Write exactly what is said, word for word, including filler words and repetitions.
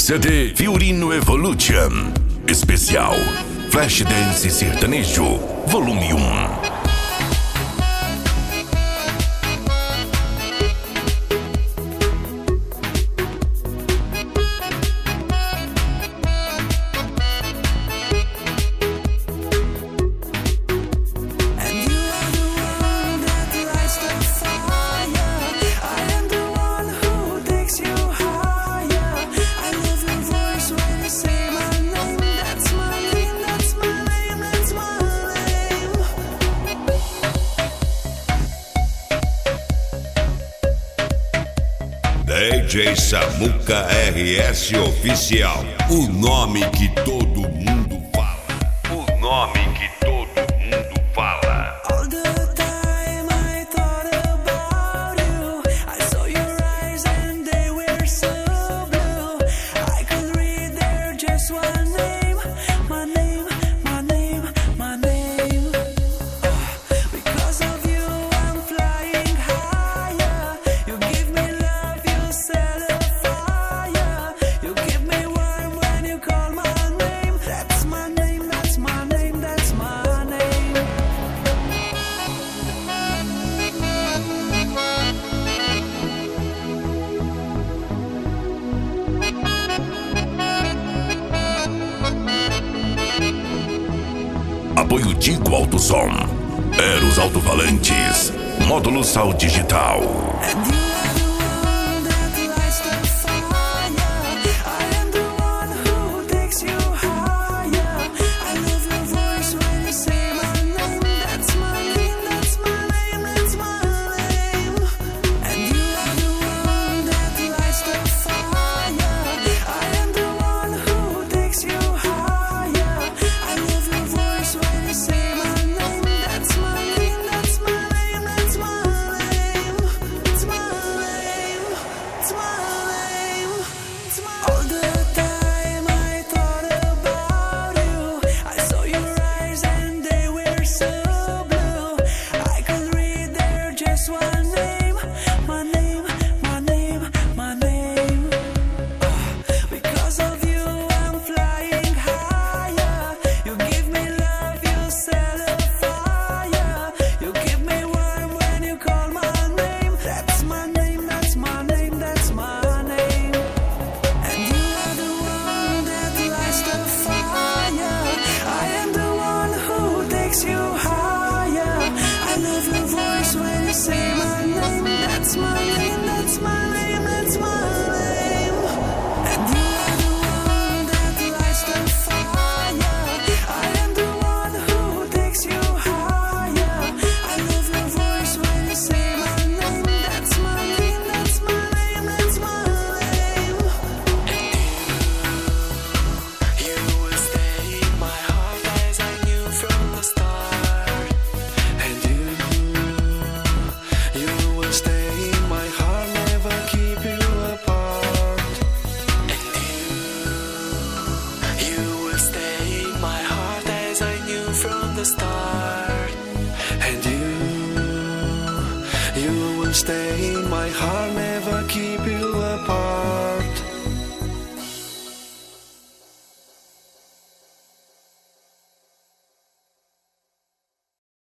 C D Fiorino Evolution Especial Flashdance Sertanejo Volume um. D J Samuca R S Oficial, o nome que todo mundo fala. O nome que todo mundo fala. All the time I thought about you. I saw your eyes and they were so blue. I could read there just one name, my name, my name, my name. Oh, because of you I'm flying higher. You give me love, you set a fire. You give me warm when you call my name. That's my name, that's my name, that's my name. Apoio Dico Alto Som Eros Alto-Falantes Módulo Sal Digital. And you